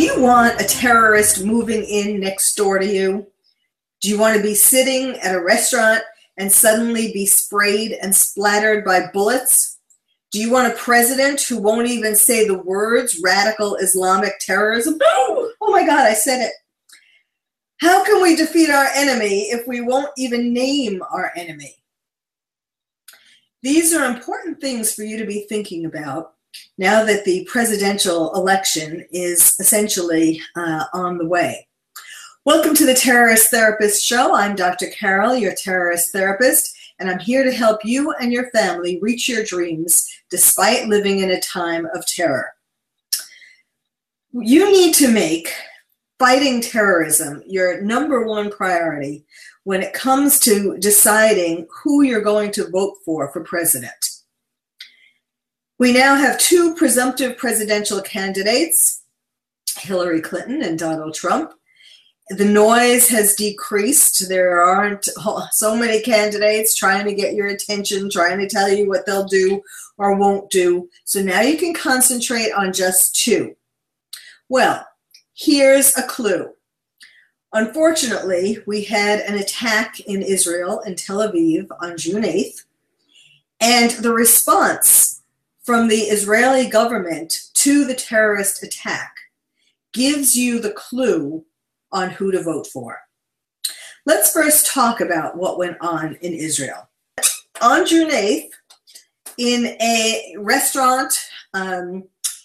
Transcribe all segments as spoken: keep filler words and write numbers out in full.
you want a terrorist moving in next door to you? Do you want to be sitting at a restaurant and suddenly be sprayed and splattered by bullets? Do you want a president who won't even say the words radical Islamic terrorism? Oh, oh my God, I said it. How can we defeat our enemy if we won't even name our enemy? These are important things for you to be thinking about now that the presidential election is essentially uh, on the way. Welcome to the Terrorist Therapist Show. I'm Doctor Carol, your terrorist therapist, and I'm here to help you and your family reach your dreams despite living in a time of terror. You need to make fighting terrorism your number one priority when it comes to deciding who you're going to vote for for president. We now have two presumptive presidential candidates, Hillary Clinton and Donald Trump. The noise has decreased. There aren't so many candidates trying to get your attention, trying to tell you what they'll do or won't do. So now you can concentrate on just two. Well, here's a clue. Unfortunately, we had an attack in Israel, in Tel Aviv, on June eighth, and the response from the Israeli government to the terrorist attack gives you the clue on who to vote for. Let's first talk about what went on in Israel. On June eighth, in a restaurant um,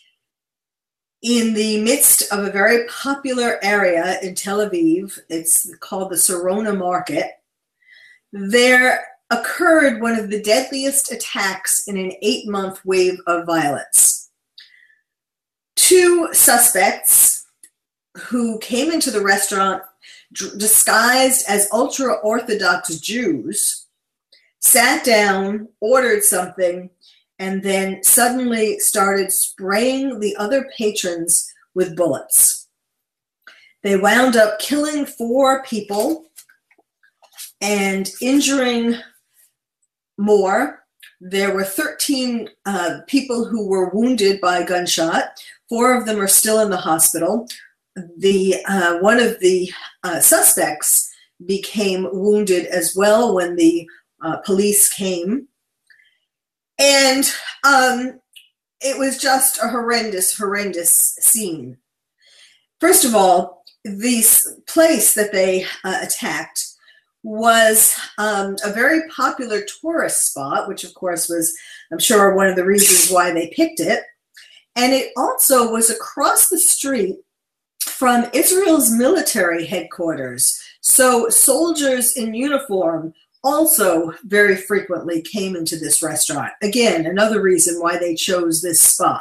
in the midst of a very popular area in Tel Aviv, it's called the Sarona Market, there occurred one of the deadliest attacks in an eight-month wave of violence. Two suspects who came into the restaurant disguised as ultra-Orthodox Jews sat down, ordered something, and then suddenly started spraying the other patrons with bullets. They wound up killing four people and injuring more. There were thirteen uh, people who were wounded by gunshot. Four of them are still in the hospital. The uh, one of the uh, suspects became wounded as well when the uh, police came. And um, it was just a horrendous, horrendous scene. First of all, this place that they uh, attacked was um, a very popular tourist spot, which of course was, I'm sure, one of the reasons why they picked it. And it also was across the street from Israel's military headquarters. So soldiers in uniform also very frequently came into this restaurant. Again, another reason why they chose this spot.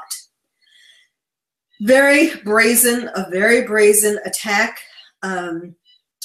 Very brazen, a very brazen attack. Um,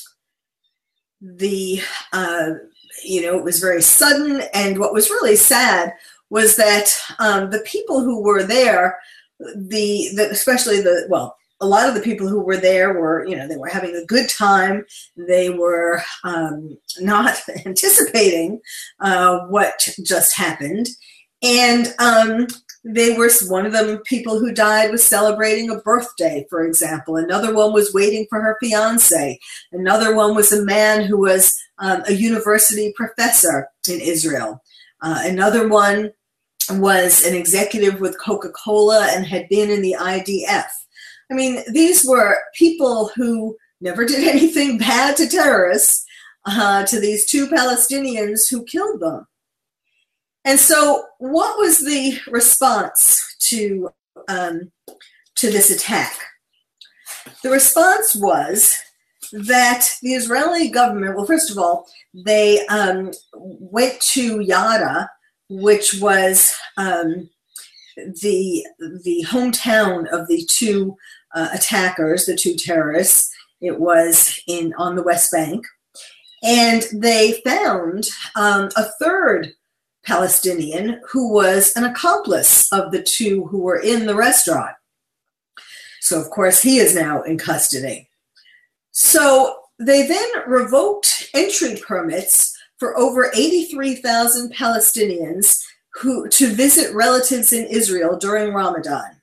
the, uh, you know, it was very sudden. And what was really sad was that um, the people who were there, the, the especially the, well, a lot of the people who were there were, you know, they were having a good time. They were um, not anticipating uh, what just happened. And um, they were, one of them, people who died was celebrating a birthday, for example. Another one was waiting for her fiance. Another one was a man who was um, a university professor in Israel. Uh, another one was an executive with Coca-Cola and had been in the I D F. I mean, these were people who never did anything bad to terrorists, uh, to these two Palestinians who killed them. And so what was the response to, um, to this attack? The response was that the Israeli government, well, first of all, they um, went to Yada, which was um, the, the hometown of the two Uh, attackers, the two terrorists. It was in on the West Bank. And they found um, a third Palestinian who was an accomplice of the two who were in the restaurant. So, of course, he is now in custody. So they then revoked entry permits for over eighty-three thousand Palestinians who to visit relatives in Israel during Ramadan.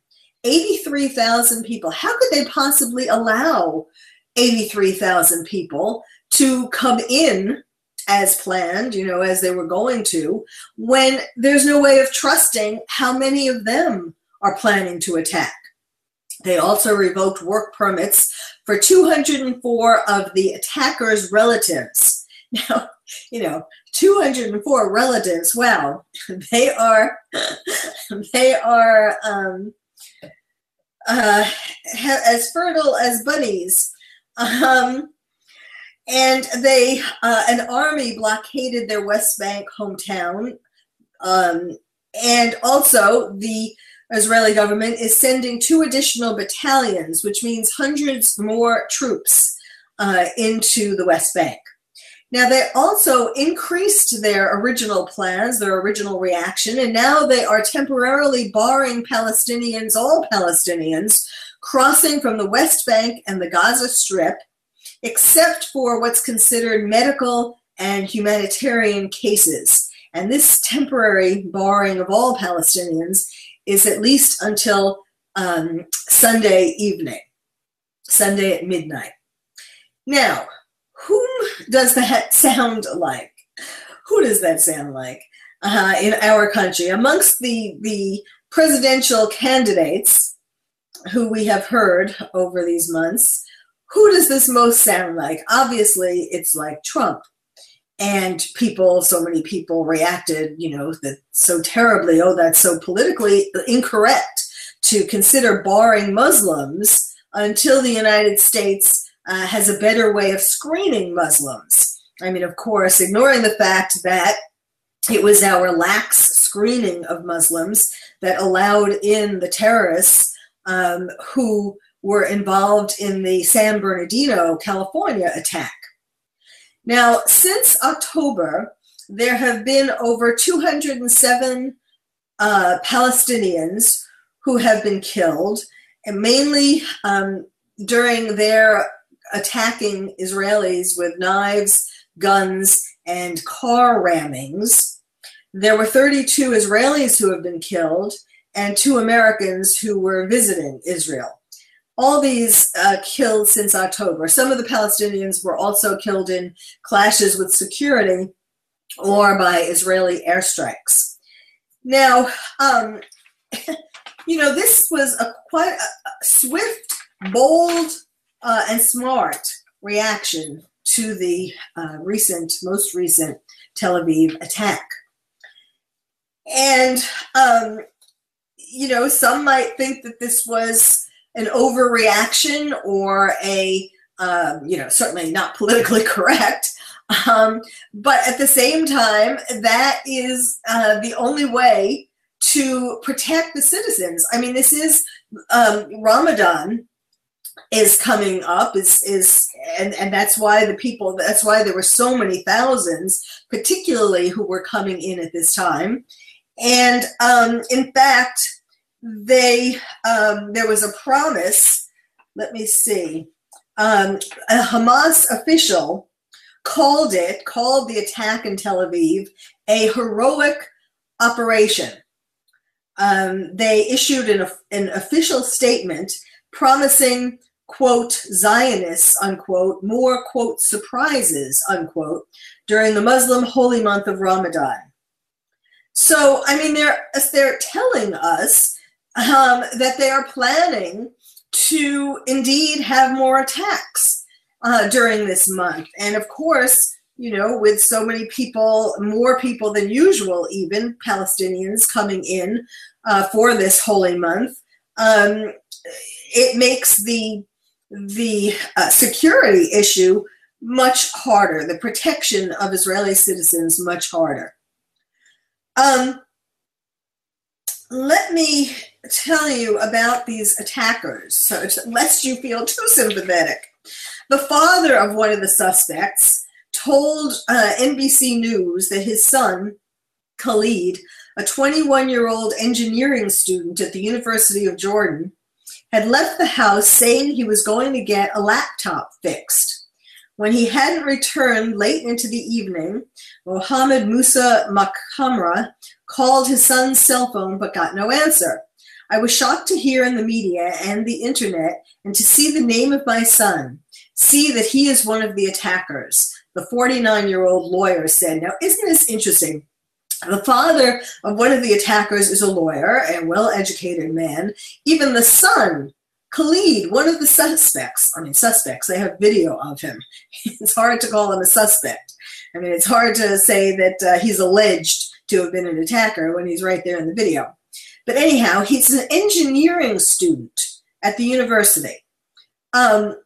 eighty-three thousand people. How could they possibly allow eighty-three thousand people to come in as planned, you know, as they were going to, when there's no way of trusting how many of them are planning to attack? They also revoked work permits for two hundred four of the attackers' relatives. Now, you know, two hundred four relatives, wow, they are, they are um, uh, as fertile as bunnies. Um, and they, uh, an army blockaded their West Bank hometown. Um, and also the Israeli government is sending two additional battalions, which means hundreds more troops uh, into the West Bank. Now, they also increased their original plans, their original reaction, and now they are temporarily barring Palestinians, all Palestinians, crossing from the West Bank and the Gaza Strip, except for what's considered medical and humanitarian cases. And this temporary barring of all Palestinians is at least until um, Sunday evening, Sunday at midnight. Now, whom does that sound like? Who does that sound like uh, in our country? Amongst the, the presidential candidates who we have heard over these months, who does this most sound like? Obviously, it's like Trump. And people, so many people reacted, you know, that so terribly, oh, that's so politically incorrect to consider barring Muslims until the United States uh, has a better way of screening Muslims. I mean, of course, ignoring the fact that it was our lax screening of Muslims that allowed in the terrorists um, who were involved in the San Bernardino, California attack. Now, since October, there have been over two hundred seven uh, Palestinians who have been killed, and mainly um, during their attacking Israelis with knives, guns, and car rammings. There were thirty-two Israelis who have been killed and two Americans who were visiting Israel. All these uh, killed since October. Some of the Palestinians were also killed in clashes with security or by Israeli airstrikes. Now, um, you know, this was a quite a, a swift, bold, uh, and smart reaction to the uh, recent, most recent Tel Aviv attack. And, um, you know, some might think that this was an overreaction or a, um, you know, certainly not politically correct. Um, but at the same time, that is uh, the only way to protect the citizens. I mean, this is um, Ramadan is coming up, is is and, and that's why the people, that's why there were so many thousands, particularly who were coming in at this time. And um, in fact, They, um, there was a promise, let me see, um, a Hamas official called it, called the attack in Tel Aviv a heroic operation. Um, they issued an, an official statement promising, quote, Zionists, unquote, more, quote, surprises, unquote, during the Muslim holy month of Ramadan. So, I mean, they're, they're telling us Um, that they are planning to indeed have more attacks uh, during this month. And of course, you know, with so many people, more people than usual, even Palestinians coming in uh, for this holy month, um, it makes the, the uh, security issue much harder, the protection of Israeli citizens much harder. Um, let me tell you about these attackers, so lest you feel too sympathetic. The father of one of the suspects told uh, N B C News that his son, Khalid, a twenty-one-year-old engineering student at the University of Jordan, had left the house saying he was going to get a laptop fixed. When he hadn't returned late into the evening, Mohammed Musa Makhamra called his son's cell phone but got no answer. I was shocked to hear in the media and the internet and to see the name of my son, see that he is one of the attackers, the forty-nine-year-old lawyer said. Now, isn't this interesting? The father of one of the attackers is a lawyer, a well-educated man. Even the son, Khalid, one of the suspects, I mean, suspects, they have video of him. It's hard to call him a suspect. I mean, it's hard to say that uh, he's alleged to have been an attacker when he's right there in the video. But anyhow, he's an engineering student at the university. Um,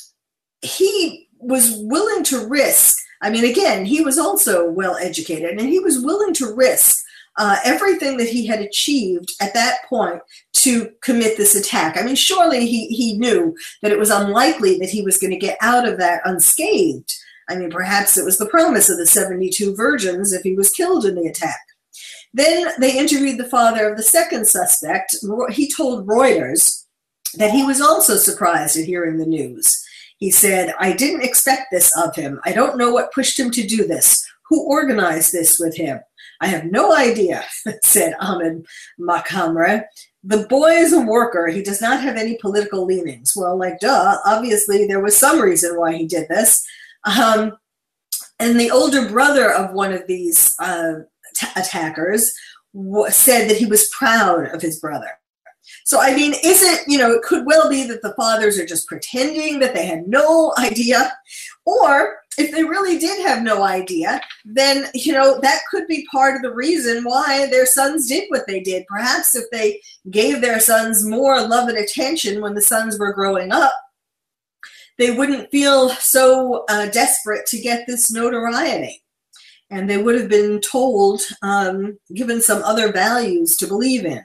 he was willing to risk, I mean, again, he was also well-educated, and he was willing to risk uh, everything that he had achieved at that point to commit this attack. I mean, surely he, he knew that it was unlikely that he was going to get out of that unscathed. I mean, perhaps it was the promise of the seventy-two virgins if he was killed in the attack. Then they interviewed the father of the second suspect. He told Reuters that he was also surprised at hearing the news. He said, I didn't expect this of him. I don't know what pushed him to do this. Who organized this with him? I have no idea, said Ahmed Makhamre. The boy is a worker. He does not have any political leanings. Well, like, duh, obviously there was some reason why he did this. Um, and the older brother of one of these uh, attackers said that he was proud of his brother. So, I mean, is it, you know, it could well be that the fathers are just pretending that they had no idea, or if they really did have no idea, then, you know, that could be part of the reason why their sons did what they did. Perhaps if they gave their sons more love and attention when the sons were growing up, they wouldn't feel so uh, desperate to get this notoriety. And they would have been told, um, given some other values to believe in.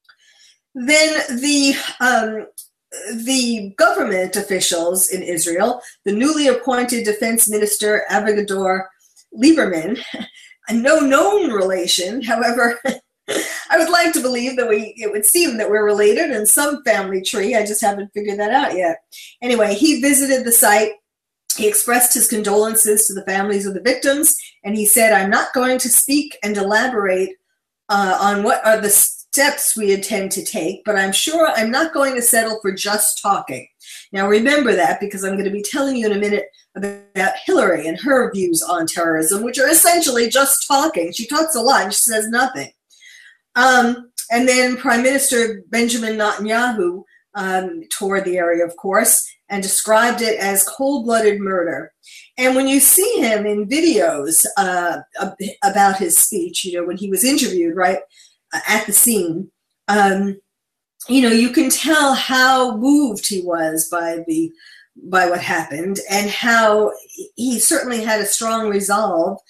Then the um, the government officials in Israel, the newly appointed defense minister Avigdor Lieberman, no known relation, however, I would like to believe that we, it would seem that we're related in some family tree. I just haven't figured that out yet. Anyway, he visited the site. He expressed his condolences to the families of the victims, and he said, I'm not going to speak and elaborate uh, on what are the steps we intend to take, but I'm sure I'm not going to settle for just talking. Now remember that, because I'm going to be telling you in a minute about Hillary and her views on terrorism, which are essentially just talking. She talks a lot and she says nothing. Um, and then Prime Minister Benjamin Netanyahu um, toured the area, of course, and described it as cold-blooded murder. And when you see him in videos uh, about his speech, you know, when he was interviewed, right, at the scene, um, you know, you can tell how moved he was by the by what happened, and how he certainly had a strong resolve,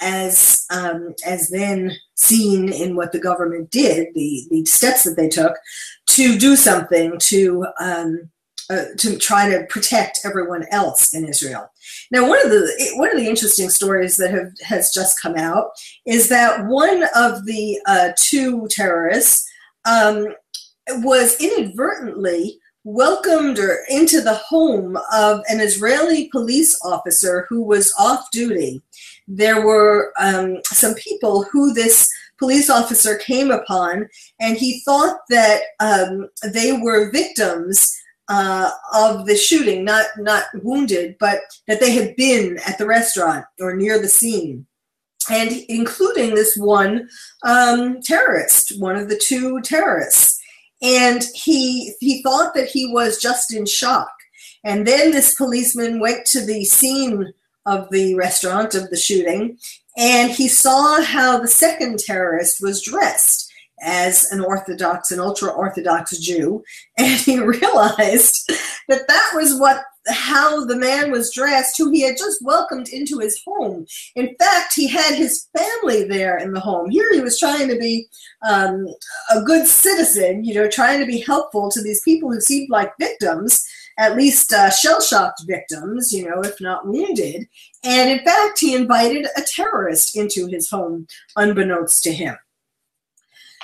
as um, as then seen in what the government did, the the steps that they took to do something to um, uh, to try to protect everyone else in Israel. Now, one of the one of the interesting stories that have has just come out is that one of the uh, two terrorists um, was inadvertently welcomed or into the home of an Israeli police officer who was off duty. There were um, some people who this police officer came upon, and he thought that um, they were victims uh, of the shooting, not not wounded, but that they had been at the restaurant or near the scene, and including this one um, terrorist, one of the two terrorists. And he he thought that he was just in shock. And then this policeman went to the scene of the restaurant of the shooting, and he saw how the second terrorist was dressed as an Orthodox, an ultra-Orthodox Jew, and he realized that that was what how the man was dressed who he had just welcomed into his home. In fact, he had his family there in the home. Here he was trying to be um, a good citizen, you know, trying to be helpful to these people who seemed like victims, at least uh, shell-shocked victims, you know, if not wounded. And in fact, he invited a terrorist into his home, unbeknownst to him.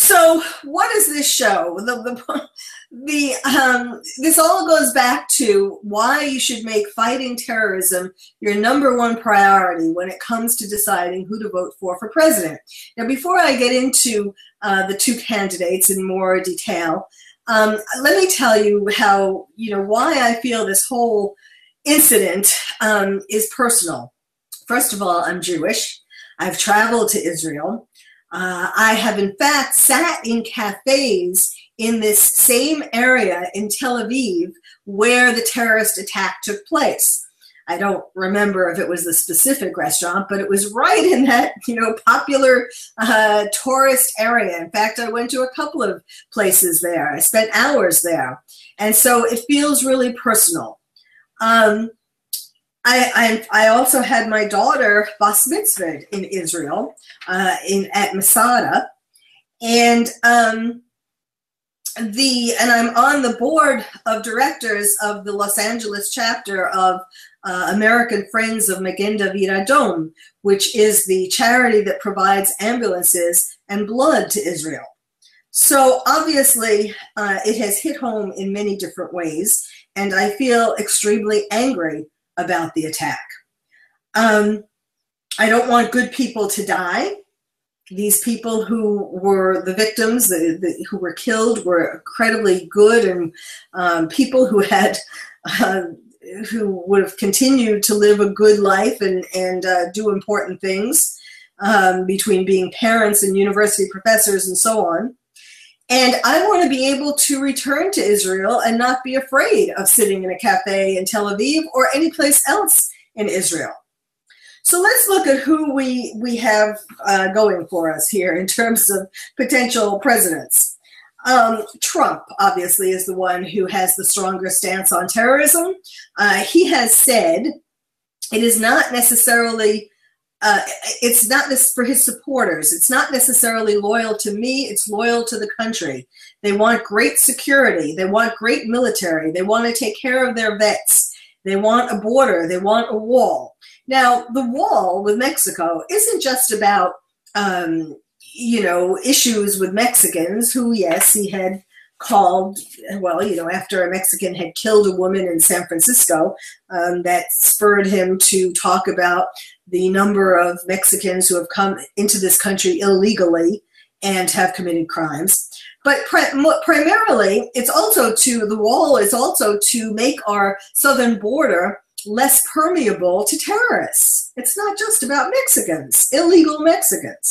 So what does this show? The, the, the, um, this all goes back to why you should make fighting terrorism your number one priority when it comes to deciding who to vote for for president. Now, before I get into uh, the two candidates in more detail, um, let me tell you how, you know, why I feel this whole incident um, is personal. First of all, I'm Jewish. I've traveled to Israel. Uh, I have, in fact, sat in cafes in this same area in Tel Aviv where the terrorist attack took place. I don't remember if it was the specific restaurant, but it was right in that, you know, popular uh, tourist area. In fact, I went to a couple of places there. I spent hours there. And so it feels really personal. Um, I, I, I also had my daughter bas mitzvahed in Israel, uh, in at Masada, and um, the and I'm on the board of directors of the Los Angeles chapter of uh, American Friends of Magen David Adom, which is the charity that provides ambulances and blood to Israel. So obviously, uh, it has hit home in many different ways, and I feel extremely angry about the attack. Um, I don't want good people to die. These people who were the victims, the, the, who were killed, were incredibly good and um, people who had, uh, who would have continued to live a good life and, and uh, do important things um, between being parents and university professors and so on. And I want to be able to return to Israel and not be afraid of sitting in a cafe in Tel Aviv or any place else in Israel. So let's look at who we, we have uh, going for us here in terms of potential presidents. Um, Trump, obviously, is the one who has the stronger stance on terrorism. Uh, he has said it is not necessarily Uh, it's not this for his supporters. It's not necessarily loyal to me. It's loyal to the country. They want great security. They want great military. They want to take care of their vets. They want a border. They want a wall. Now, the wall with Mexico isn't just about, um, you know, issues with Mexicans who, yes, he had called, well, you know, after a Mexican had killed a woman in San Francisco, um, that spurred him to talk about the number of Mexicans who have come into this country illegally and have committed crimes. But pri- primarily, it's also to, the wall is also to make our southern border less permeable to terrorists. It's not just about Mexicans, illegal Mexicans.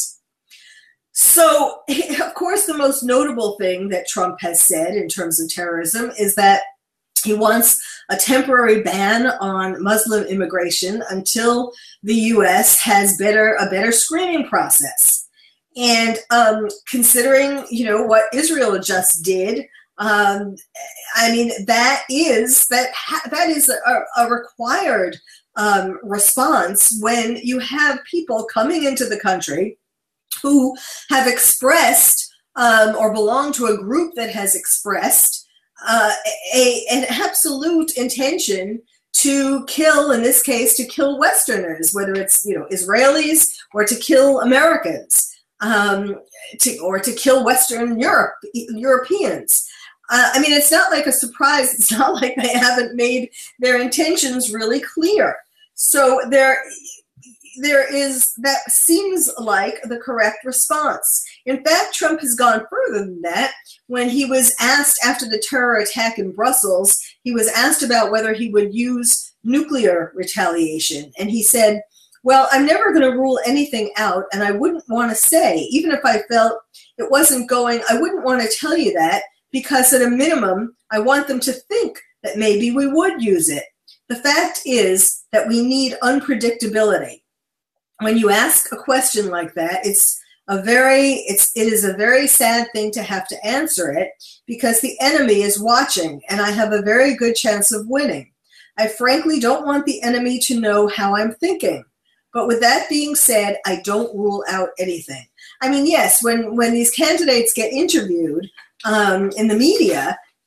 So, of course, the most notable thing that Trump has said in terms of terrorism is that he wants a temporary ban on Muslim immigration until the U S has better a better screening process. And um, considering, you know, what Israel just did, um, I mean, that is that ha- that is a, a required um, response when you have people coming into the country who have expressed um, or belong to a group that has expressed uh, a, an absolute intention to kill, in this case, to kill Westerners, whether it's, you know, Israelis or to kill Americans, um, to, or to kill Western Europe, Europeans. Uh, I mean, it's not like a surprise. It's not like they haven't made their intentions really clear. So there. There is, that seems like the correct response. In fact, Trump has gone further than that. When he was asked after the terror attack in Brussels, he was asked about whether he would use nuclear retaliation. And he said, well, I'm never going to rule anything out, and I wouldn't want to say, even if I felt it wasn't going, I wouldn't want to tell you that, because at a minimum, I want them to think that maybe we would use it. The fact is that we need unpredictability. When you ask a question like that, it's a very, it's, it is a very sad thing to have to answer it because the enemy is watching and I have a very good chance of winning. I frankly don't want the enemy to know how I'm thinking. But with that being said, I don't rule out anything. I mean, yes, when, when these candidates get interviewed um, in the media,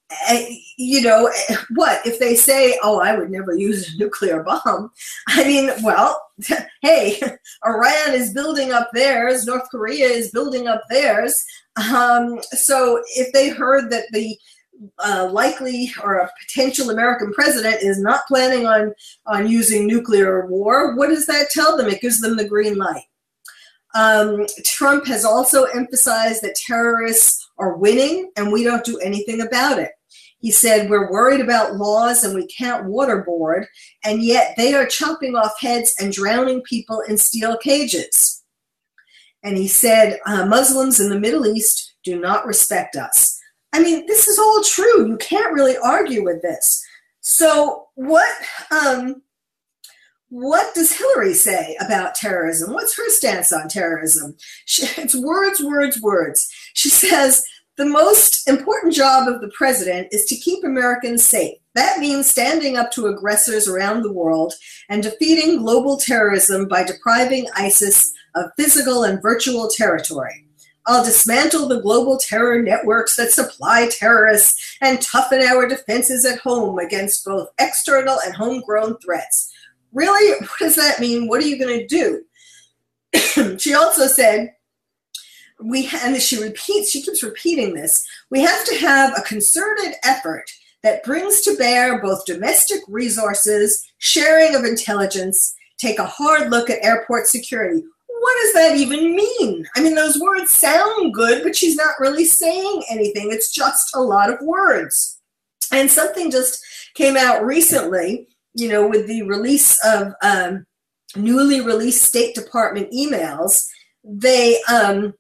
uh, you know, what if they say, oh, I would never use a nuclear bomb? I mean, well, hey, Iran is building up theirs, North Korea is building up theirs. Um, so if they heard that the uh, likely or a potential American president is not planning on, on using nuclear war, what does that tell them? It gives them the green light. Um, Trump has also emphasized that terrorists are winning and we don't do anything about it. He said, we're worried about laws and we can't waterboard, and yet they are chopping off heads and drowning people in steel cages. And he said, uh, Muslims in the Middle East do not respect us. I mean, this is all true. You can't really argue with this. So what, um, what does Hillary say about terrorism? What's her stance on terrorism? She, it's words, words, words. She says, the most important job of the president is to keep Americans safe. That means standing up to aggressors around the world and defeating global terrorism by depriving ISIS of physical and virtual territory. I'll dismantle the global terror networks that supply terrorists and toughen our defenses at home against both external and homegrown threats. Really? What does that mean? What are you going to do? She also said, we ha- and she repeats, she keeps repeating this, we have to have a concerted effort that brings to bear both domestic resources, sharing of intelligence, take a hard look at airport security. What does that even mean? I mean, those words sound good, but she's not really saying anything. It's just a lot of words. And something just came out recently, you know, with the release of um, newly released State Department emails. They um,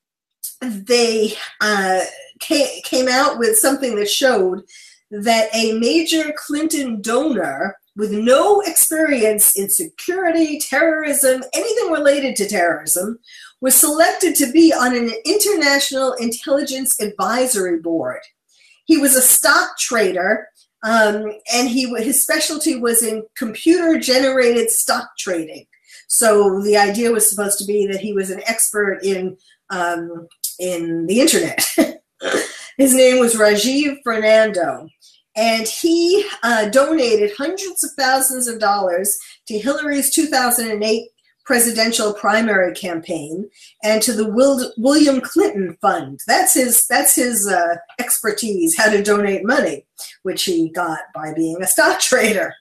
they uh, came, came out with something that showed that a major Clinton donor with no experience in security, terrorism, anything related to terrorism, was selected to be on an international intelligence advisory board. He was a stock trader, um, and he his specialty was in computer-generated stock trading. So the idea was supposed to be that he was an expert in um, in the internet. His name was Rajiv Fernando. And he uh, donated hundreds of thousands of dollars to Hillary's two thousand eight presidential primary campaign and to the Will- William Clinton Fund. That's his, that's his uh, expertise, how to donate money, which he got by being a stock trader.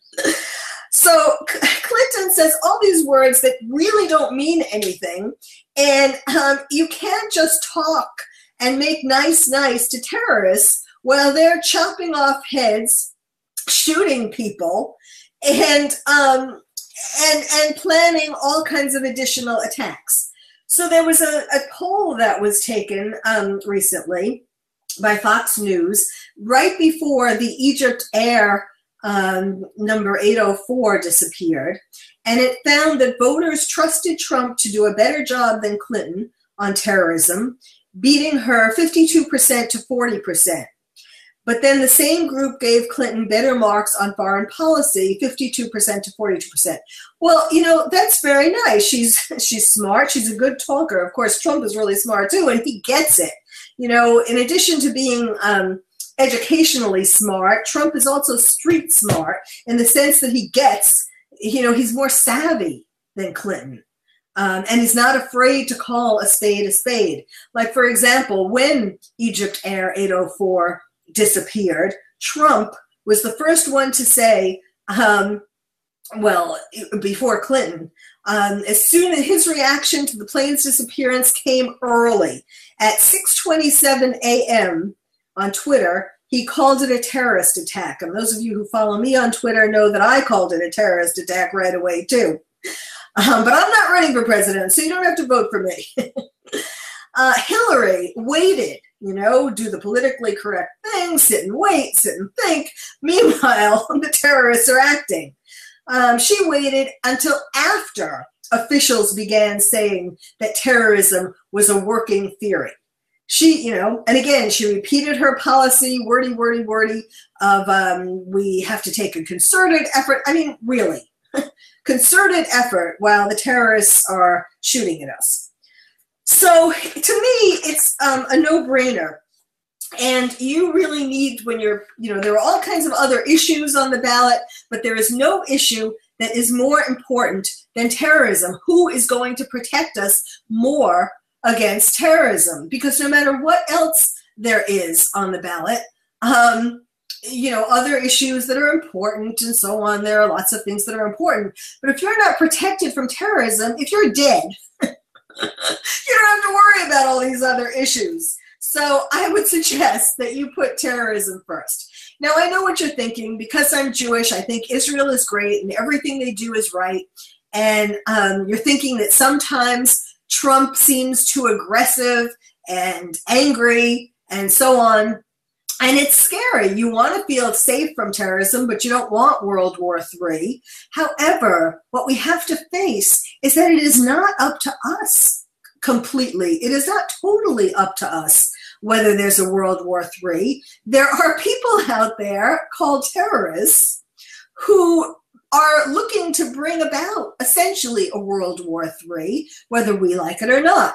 So Clinton says all these words that really don't mean anything, and um, you can't just talk and make nice, nice to terrorists while they're chopping off heads, shooting people, and um, and and planning all kinds of additional attacks. So there was a, a poll that was taken um, recently by Fox News right before the Egypt Air um, number eight oh four disappeared, and it found that voters trusted Trump to do a better job than Clinton on terrorism, beating her fifty-two percent to forty percent. But then the same group gave Clinton better marks on foreign policy, fifty-two percent to forty-two percent. Well, you know, that's very nice. She's she's smart. She's a good talker. Of course, Trump is really smart too, and he gets it. You know, in addition to being um, educationally smart, Trump is also street smart in the sense that he gets, you know, he's more savvy than Clinton. Um, and he's not afraid to call a spade a spade. Like, for example, when Egypt Air eight oh four disappeared, Trump was the first one to say, um, well, before Clinton, um, as soon as his reaction to the plane's disappearance came early, at six twenty-seven a.m. on Twitter, he called it a terrorist attack. And those of you who follow me on Twitter know that I called it a terrorist attack right away, too. Um, but I'm not running for president, so you don't have to vote for me. uh, Hillary waited, you know, do the politically correct thing, sit and wait, sit and think. Meanwhile, the terrorists are acting. Um, she waited until after officials began saying that terrorism was a working theory. She, you know, and again, she repeated her policy, wordy, wordy, wordy, of um, we have to take a concerted effort. I mean, really, concerted effort while the terrorists are shooting at us. So to me, it's um, a no-brainer And you really need, when you're, you know, there are all kinds of other issues on the ballot, but there is no issue that is more important than terrorism. Who is going to protect us more against terrorism? Because no matter what else there is on the ballot, um, you know, other issues that are important and so on, there are lots of things that are important. But if you're not protected from terrorism, if you're dead, you don't have to worry about all these other issues. So I would suggest that you put terrorism first. Now, I know what you're thinking. Because I'm Jewish, I think Israel is great and everything they do is right. And um, you're thinking that sometimes Trump seems too aggressive and angry and so on. And it's scary. You want to feel safe from terrorism, but you don't want World War Three. However, what we have to face is that it is not up to us completely. It is not totally up to us whether there's a World War Three. There are people out there called terrorists who are looking to bring about essentially a World War Three, whether we like it or not.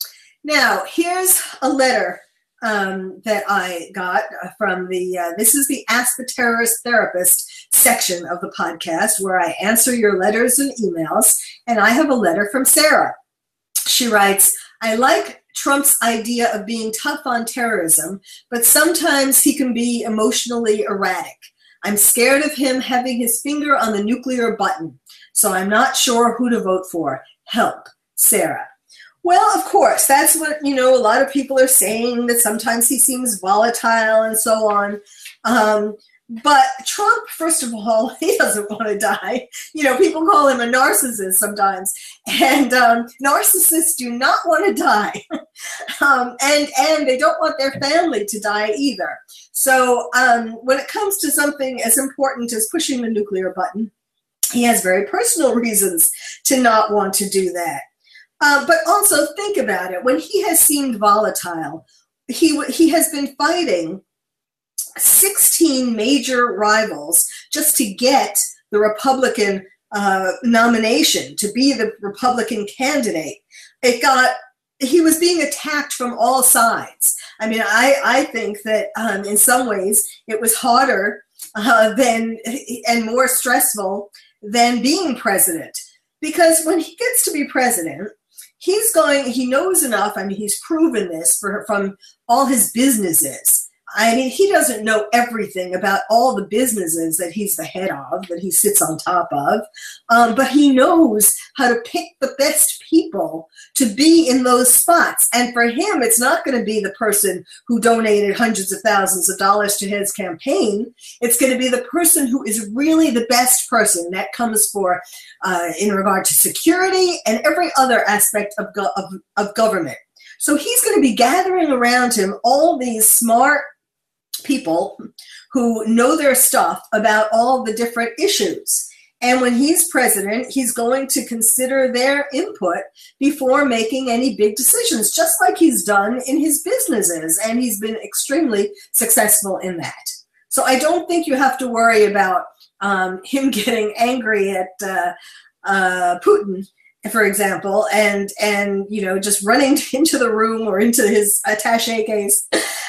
Now, here's a letter um, that I got from the, uh, this is the Ask the Terrorist Therapist section of the podcast, where I answer your letters and emails, and I have a letter from Sarah. She writes, I like Trump's idea of being tough on terrorism, but sometimes he can be emotionally erratic. I'm scared of him having his finger on the nuclear button, so I'm not sure who to vote for. Help, Sarah. Well, of course, that's what, you know, a lot of people are saying, that sometimes he seems volatile and so on. Um, but Trump, first of all, he doesn't want to die. You know, people call him a narcissist sometimes. And um, narcissists do not want to die. um, and, and they don't want their family to die either. So um, when it comes to something as important as pushing the nuclear button, he has very personal reasons to not want to do that. Uh, but also think about it. When he has seemed volatile, he he has been fighting sixteen major rivals just to get the Republican uh, nomination, to be the Republican candidate. It got, he was being attacked from all sides. I mean, I, I think that um, in some ways it was harder uh, than and more stressful than being president. Because when he gets to be president, he's going, he knows enough. I mean, he's proven this for, from all his businesses. I mean, he doesn't know everything about all the businesses that he's the head of, that he sits on top of, um, but he knows how to pick the best people to be in those spots. And for him, it's not going to be the person who donated hundreds of thousands of dollars to his campaign. It's going to be the person who is really the best person. That comes for uh, in regard to security and every other aspect of, go- of, of government. So he's going to be gathering around him all these smart people who know their stuff about all the different issues. And when he's president, he's going to consider their input before making any big decisions, just like he's done in his businesses. And he's been extremely successful in that. So I don't think you have to worry about um, him getting angry at uh, uh, Putin, for example, and, and, you know, just running into the room or into his attaché case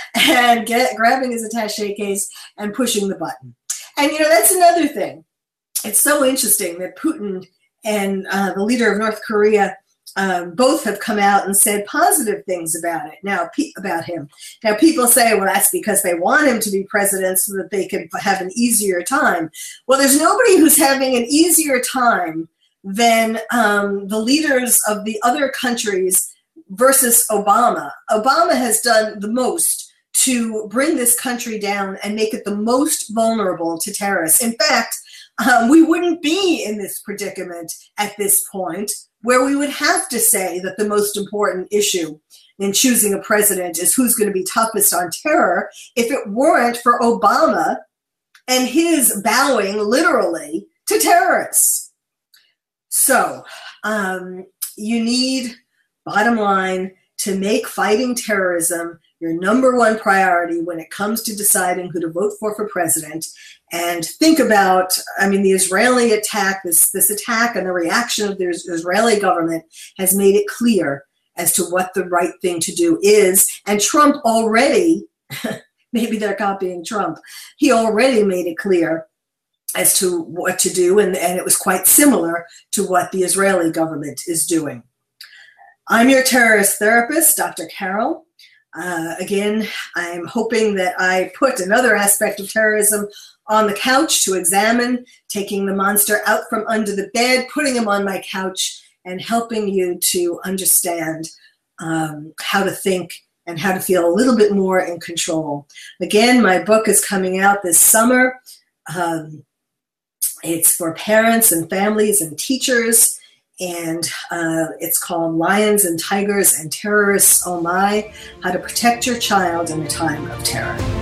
and get, grabbing his attaché case and pushing the button. And, you know, that's another thing. It's so interesting that Putin and uh, the leader of North Korea um, both have come out and said positive things about it now, pe- about him. Now, people say, well, that's because they want him to be president so that they can have an easier time. Well, there's nobody who's having an easier time than um, the leaders of the other countries versus Obama. Obama has done the most to bring this country down and make it the most vulnerable to terrorists. In fact, um, we wouldn't be in this predicament at this point, where we would have to say that the most important issue in choosing a president is who's going to be toughest on terror, if it weren't for Obama and his bowing literally to terrorists. So um, you need, bottom line, to make fighting terrorism your number one priority when it comes to deciding who to vote for for president. And think about, I mean, the Israeli attack, this, this attack and the reaction of the Israeli government has made it clear as to what the right thing to do is. And Trump already maybe they're copying Trump. He already made it clear as to what to do, and, and it was quite similar to what the Israeli government is doing. I'm your terrorist therapist, Doctor Carol. Uh, again, I'm hoping that I put another aspect of terrorism on the couch to examine, taking the monster out from under the bed, putting him on my couch, and helping you to understand um, how to think and how to feel a little bit more in control. Again, my book is coming out this summer. Um, it's for parents and families and teachers. And uh, it's called Lions and Tigers and Terrorists, Oh My, How to Protect Your Child in a Time of Terror.